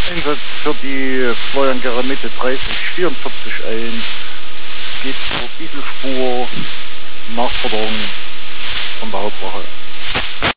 Einsatz für die Florian Mitte 3044-1. Geht zur Dieselspur. Nachforderung von der Hauptwache.